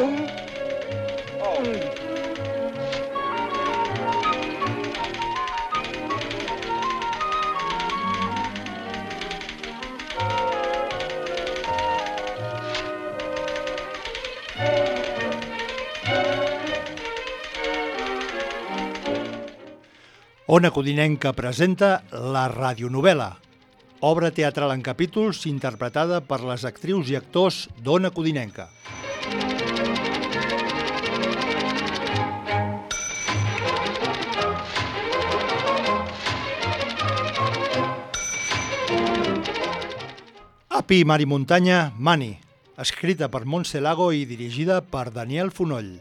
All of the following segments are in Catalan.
Ona Codinenca presenta la radionovel·la, obra teatral en capítols interpretada per les actrius i actors d'Ona Codinenca. Api, mar i muntanya, Mani, escrita per Montse Lago i dirigida per Daniel Fonoll.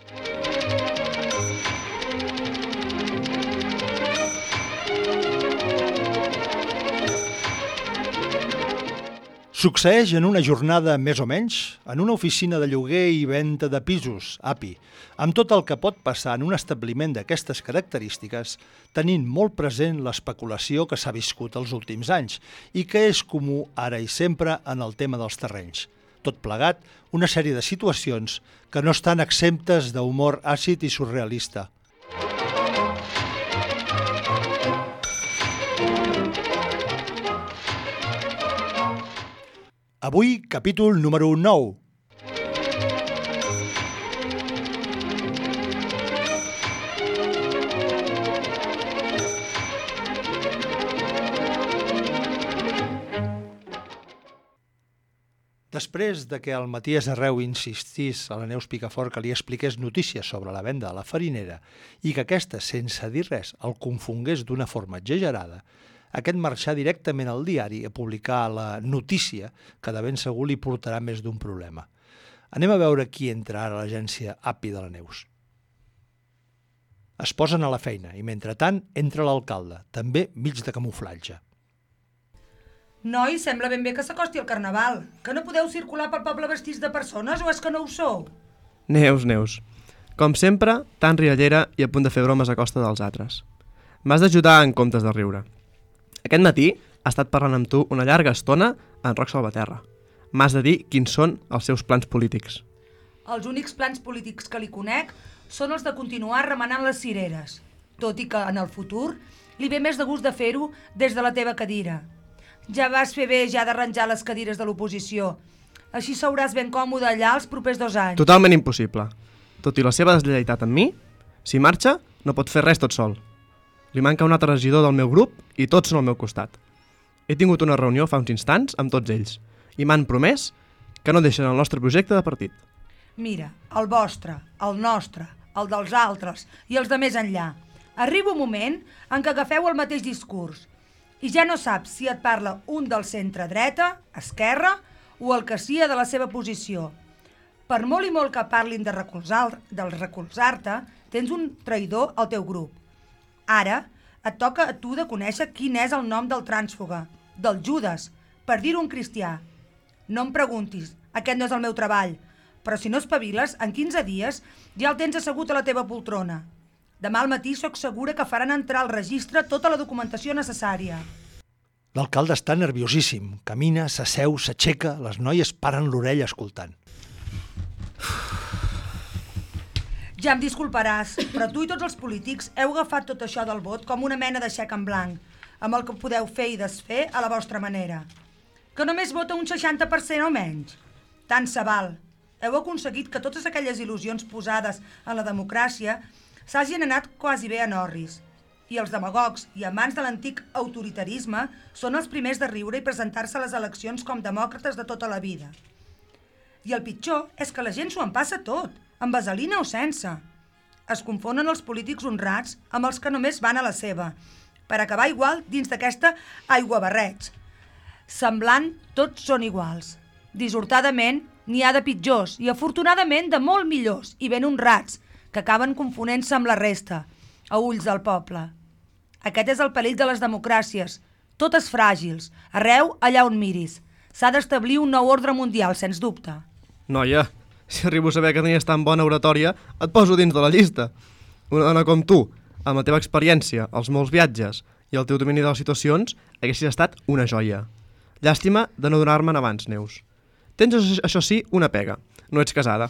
Succeeix en una jornada més o menys en una oficina de lloguer i venda de pisos, API, amb tot el que pot passar en un establiment d'aquestes característiques, tenint molt present l'especulació que s'ha viscut els últims anys i que és comú ara i sempre en el tema dels terrenys. Tot plegat, una sèrie de situacions que no estan exemptes d'humor àcid i surrealista. Avui, capítol número 9. Després de que el Matías Arreu insistís a la Neus Picafort que li expliqués notícies sobre la venda a la farinera i que aquesta, sense dir res, el confongués d'una forma exagerada, aquest marxà directament al diari a publicar la notícia que de ben segur li portarà més d'un problema. Anem a veure qui entra ara a l'agència API de la Neus. Es posen a la feina i, mentrestant, entra l'alcalde, també mig de camuflatge. Noi, sembla ben bé que s'acosti el carnaval. Que no podeu circular pel poble vestits de persones o és que no ho sou? Neus. Com sempre, tan riallera i a punt de fer bromes a costa dels altres. M'has d'ajudar en comptes de riure. Aquest matí ha estat parlant amb tu una llarga estona en Roc Salvaterra. M'has de dir quins són els seus plans polítics. Els únics plans polítics que li conec són els de continuar remenant les cireres, tot i que en el futur li ve més de gust de fer-ho des de la teva cadira. Ja vas fer bé ja d'arranjar les cadires de l'oposició. Així seuràs ben còmode allà els propers 2 anys. Totalment impossible. Tot i la seva deslleialtat amb mi, si marxa, no pot fer res tot sol. Li manca un altre regidor del meu grup i tots són al meu costat. He tingut una reunió fa uns instants amb tots ells i m'han promès que no deixen el nostre projecte de partit. Mira, el vostre, el nostre, el dels altres i els de més enllà. Arriba un moment en què agafeu el mateix discurs i ja no saps si et parla un del centre-dreta, esquerra o el que sia de la seva posició. Per molt i molt que parlin de recolzar-te, tens un traïdor al teu grup. Ara et toca a tu de conèixer quin és el nom del trànsfuga, del Judes, per dir-ho un cristià. No em preguntis, aquest no és el meu treball, però si no espaviles, en 15 dies ja el tens assegut a la teva poltrona. Demà al matí sóc segura que faran entrar al registre tota la documentació necessària. L'alcalde està nerviosíssim. Camina, s'asseu, s'aixeca, les noies paren l'orella escoltant. Ja em disculparàs, però tu i tots els polítics heu agafat tot això del vot com una mena de xec en blanc, amb el que podeu fer i desfer a la vostra manera. Que només vota un 60% o menys. Tant se val. Heu aconseguit que totes aquelles il·lusions posades en la democràcia s'hagin anat quasi bé en orris. I els demagogs i amants de l'antic autoritarisme són els primers de riure i presentar-se a les eleccions com demòcrates de tota la vida. I el pitjor és que la gent s'ho empassa tot, amb vaselina o sense. Es confonen els polítics honrats amb els que només van a la seva, per acabar igual dins d'aquesta aiguabarreig. Semblant, tots són iguals. Dissortadament, n'hi ha de pitjors i afortunadament de molt millors i ben honrats, que acaben confonent-se amb la resta, a ulls del poble. Aquest és el perill de les democràcies, totes fràgils, arreu allà on miris. S'ha d'establir un nou ordre mundial, sens dubte. Noia, si arribo a saber que tenies tan bona oratòria, et poso dins de la llista. Una dona com tu, amb la teva experiència, els molts viatges i el teu domini de les situacions, haguessis estat una joia. Llàstima de no donar-me'n abans, Neus. Tens, això sí, una pega. No ets casada.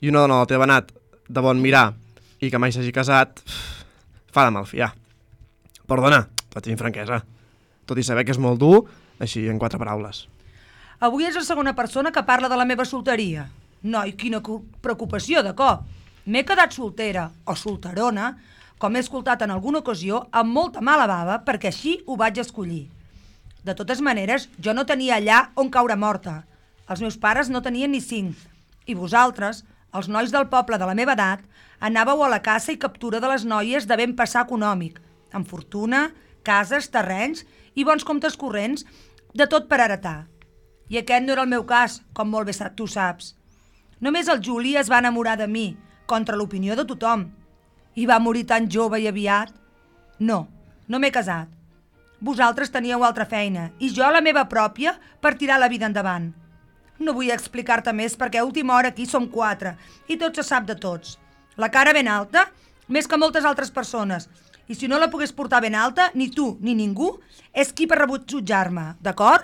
I una dona de la teva edat, de bon mirar, i que mai s'hagi casat, fa de malfiar. Perdona, però tinc franquesa. Tot i saber que és molt dur, així en 4 paraules. Avui és la segona persona que parla de la meva solteria. Noi, quina preocupació, de cop. M'he quedat soltera, o solterona, com he escoltat en alguna ocasió, amb molta mala bava, perquè així ho vaig escollir. De totes maneres, jo no tenia allà on caure morta. Els meus pares no tenien ni 5. I vosaltres, els nois del poble de la meva edat, anàveu a la caça i captura de les noies de ben passar econòmic, amb fortuna, cases, terrenys i bons comptes corrents, de tot per heretar. I aquest no era el meu cas, com molt bé tu saps. Només el Juli es va enamorar de mi, contra l'opinió de tothom. I va morir tan jove i aviat. No m'he casat. Vosaltres teníeu altra feina, i jo la meva pròpia per tirar la vida endavant. No vull explicar-te més perquè a última hora aquí som 4 i tot se sap de tots. La cara ben alta, més que moltes altres persones. I si no la pogués portar ben alta, ni tu ni ningú és qui per rebutjar-me, d'acord?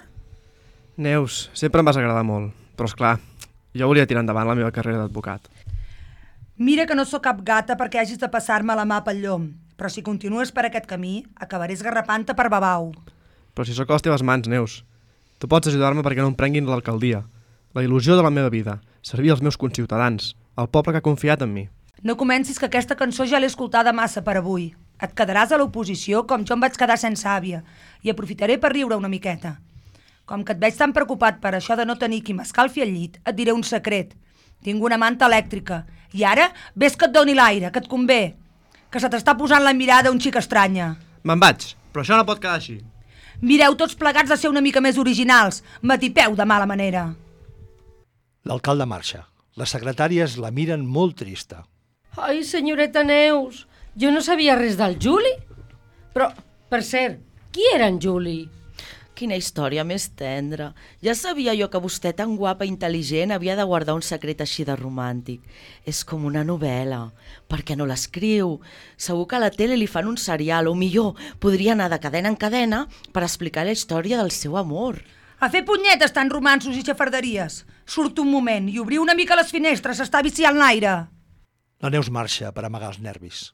Neus, sempre em vas agradar molt, però esclar, jo volia tirar endavant la meva carrera d'advocat. Mira que no sóc cap gata perquè hagis de passar-me la mà pel llom, però si continues per aquest camí, acabaré esgarrapant-te per babau. Però si sóc a les teves mans, Neus. Tu pots ajudar-me perquè no em prenguin l'alcaldia. La il·lusió de la meva vida, servir als meus conciutadans, al poble que ha confiat en mi. No comencis que aquesta cançó ja l'he escoltada massa per avui. Et quedaràs a l'oposició com jo em vaig quedar sense àvia i aprofitaré per riure una miqueta. Com que et veig tan preocupat per això de no tenir qui m'escalfi al llit, et diré un secret. Tinc una manta elèctrica i ara ves que et doni l'aire, que et convé. Que se t'està posant la mirada un xic estranya. Me'n vaig, però això no pot quedar així. Mireu tots plegats de ser una mica més originals. M'atipeu de mala manera. L'alcalde marxa. Les secretàries la miren molt trista. Ai, senyoreta Neus, jo no sabia res del Juli. Però, per cert, qui era en Juli? Quina història més tendra. Ja sabia jo que vostè, tan guapa i intel·ligent, havia de guardar un secret així de romàntic. És com una novel·la. Per què no l'escriu? Segur que a la tele li fan un serial, o millor, podria anar de cadena en cadena per explicar la història del seu amor. A fer punyetes tan romansos i xafarderies. Surt un moment i obriu una mica les finestres, s'està viciant l'aire. La Neus marxa per amagar els nervis.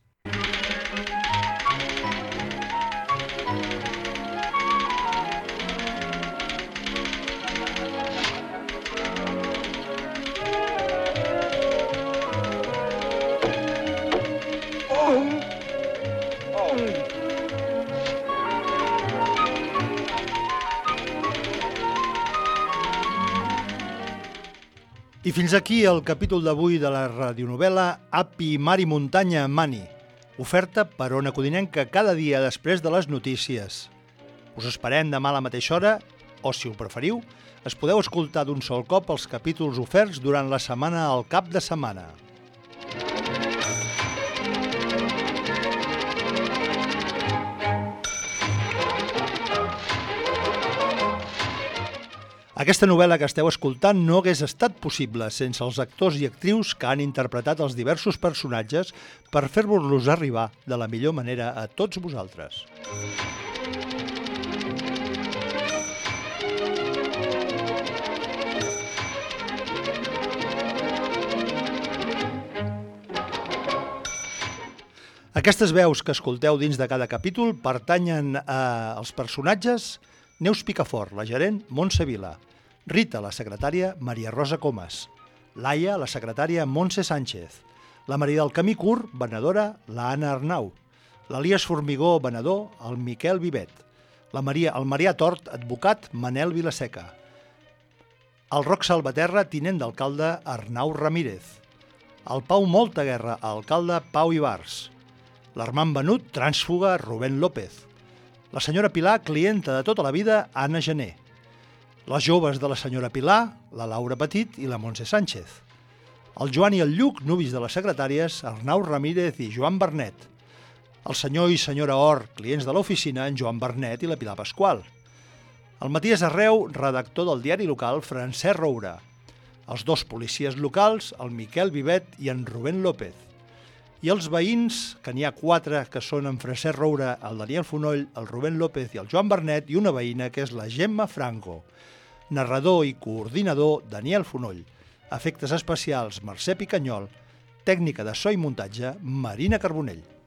I fins aquí el capítol d'avui de la radionovel·la Api, Mar i Muntanya, Mani, oferta per Ona Codinenca cada dia després de les notícies. Us esperem demà a la mateixa hora, o si ho preferiu, es podeu escoltar d'un sol cop els capítols oferts durant la setmana al cap de setmana. Aquesta novel·la que esteu escoltant no hagués estat possible sense els actors i actrius que han interpretat els diversos personatges per fer-vos-los arribar de la millor manera a tots vosaltres. Aquestes veus que escolteu dins de cada capítol pertanyen als personatges Neus Picafort, la gerent, Montse Vila, Rita, la secretària, Maria Rosa Comas, Laia, la secretària, Montse Sánchez, la Maria del Camí Curt, venedora, la Anna Arnau, l'Elias Formigó, venedor, el Miquel Vivet, el Marià Tort, advocat, Manel Vilaseca, el Roc Salvaterra, tinent d'alcalde, Arnau Ramírez, el Pau Moltaguerra, alcalde, Pau Ibars, l'Armand Benut, trànsfuga, Rubén López, la senyora Pilar, clienta de tota la vida, Anna Gené, les joves de la senyora Pilar, la Laura Petit i la Montse Sánchez, el Joan i el Lluc, nuvis de les secretàries, Arnau Ramírez i Joan Bernet, el senyor i senyora Or, clients de l'oficina, en Joan Bernet i la Pilar Pasqual, el Matías Arreu, redactor del diari local, Francesc Roura, els 2 policies locals, el Miquel Vivet i en Rubén López, i els veïns, que n'hi ha 4, que són en Francesc Roura, el Daniel Fonoll, el Rubén López i el Joan Bernet, i una veïna, que és la Gemma Franco. Narrador i coordinador, Daniel Fonoll. Efectes especials Mercè Picanyol. Tècnica de so i muntatge Marina Carbonell.